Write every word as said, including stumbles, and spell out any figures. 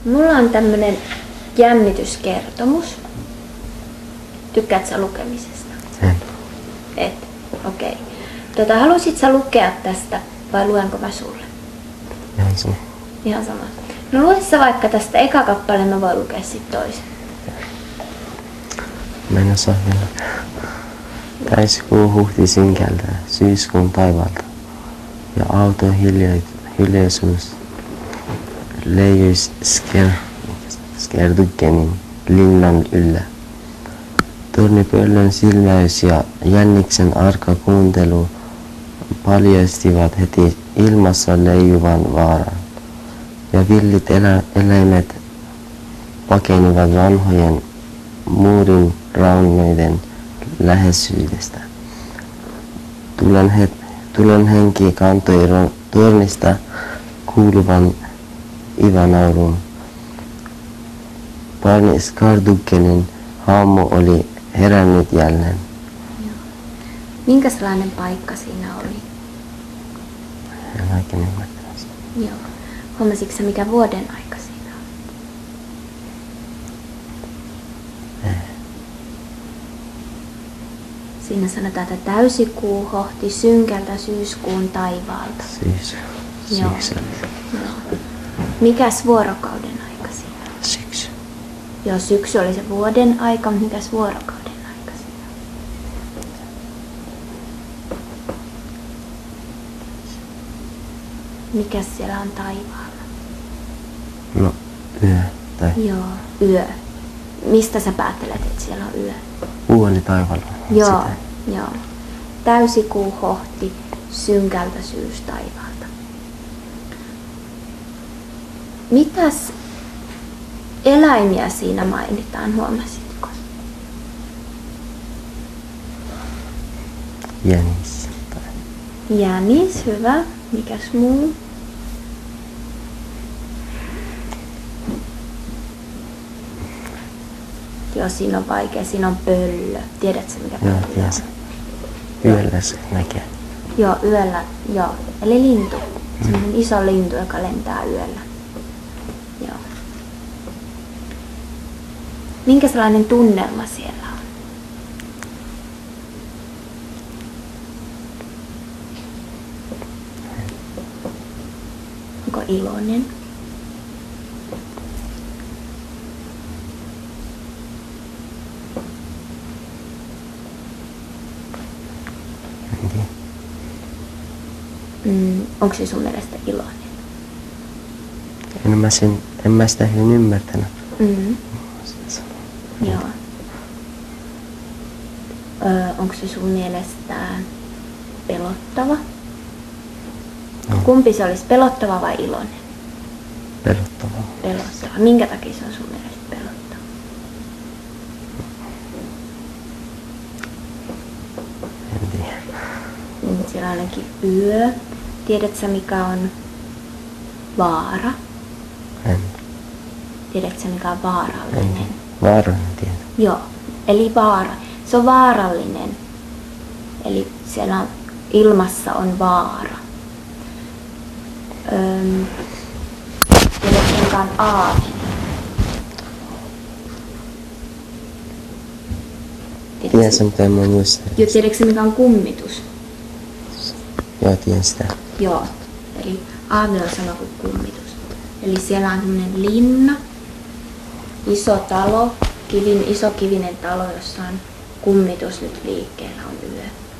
Mulla on tämmönen jännityskertomus. Tykkäätkö sä lukemisesta? En. Et? Okei. Okay. Tota, halusit sä lukea tästä vai luenko mä sulle? Ihan sama. Ihan sama. No lue sä vaikka tästä eka kappaleen, mä voin lukea sit toisen. Mä en osaa vielä. Täiskuu huhti synkältä, syyskuun taivaalta. Ja auto hilja- hiljaisuus leijui sker, Skerduggenin linnan yllä. Tornipöllön silmäys ja Jänniksen arka kuuntelu paljastivat heti ilmassa leijuvan vaaran. Ja villit elä, eläimet pakenivat vanhojen muurin raunioiden läheisyydestä. Tulen, he, tulen henki kantoi tornista kuuluvan ivanaurun. Barney Skerduggenin haamu oli herännyt jälleen. Joo. Minkälainen paikka siinä oli? En oikein ymmärtänyt sitä. Joo. Huomasitko sä mikä vuoden aika siinä oli? Ei. Siinä sanotaan, että täysikuu hohti synkältä syyskuun taivaalta. Syys. Joo. Syksy. Joo. Mikäs vuorokauden aika siinä oli? Syksy. Joo, syksy oli se vuoden aika, mutta mikäs vuorokauden aika siinä oli? Mikäs siellä on taivaalla? No, yö. Tai Joo, yö. Mistä sä päättelet, että siellä on yö? puoli taivaalla. Joo, Sitä. joo. Täysikuu hohti synkältä syystaivaalta. Mitäs eläimiä siinä mainitaan, huomasitko? Jänis. Tai Jänis, hyvä. Mikäs muu? Joo, siinä on vaikea. Siinä on pöllö. Tiedätkö mikä pöllö joo, on? tiedän sen. Yöllä se näkee. Joo, yöllä. Joo. Eli lintu. Sellainen iso lintu, joka lentää yöllä. Joo. Minkä sellainen tunnelma siellä on? Onko iloinen? En tiedä. Mm, onko se sun mielestä iloinen? En mä, sen, en mä sitä hyvin ymmärtänyt. Mm. Joo. Öö, onko se sun mielestä pelottava? No, Kumpi se olisi, pelottava vai iloinen? pelottavaa. Pelottava. Minkä takia se on sun mielestä pelottava? En tiedä. Mm, siellä on ainakin yö. Tiedätkö mikä on vaara? En. Tiedätkö mikä on En vaarallinen? tiedä. Vaarallinen tieto. Joo, eli vaara. Se on vaarallinen. Eli siellä on, ilmassa on vaara. Öm, tiedätkö mikä on aavi? Tiedän sen, mutta en mä muista. Joo, tiedätkö mikä on kummitus? Joo, tiedän sitä. Joo, eli aavi on sama kuin kummitus. Eli siellä on semmoinen linna, iso talo, kivin, iso kivinen talo, jossa on kummitus nyt liikkeellä, on yö.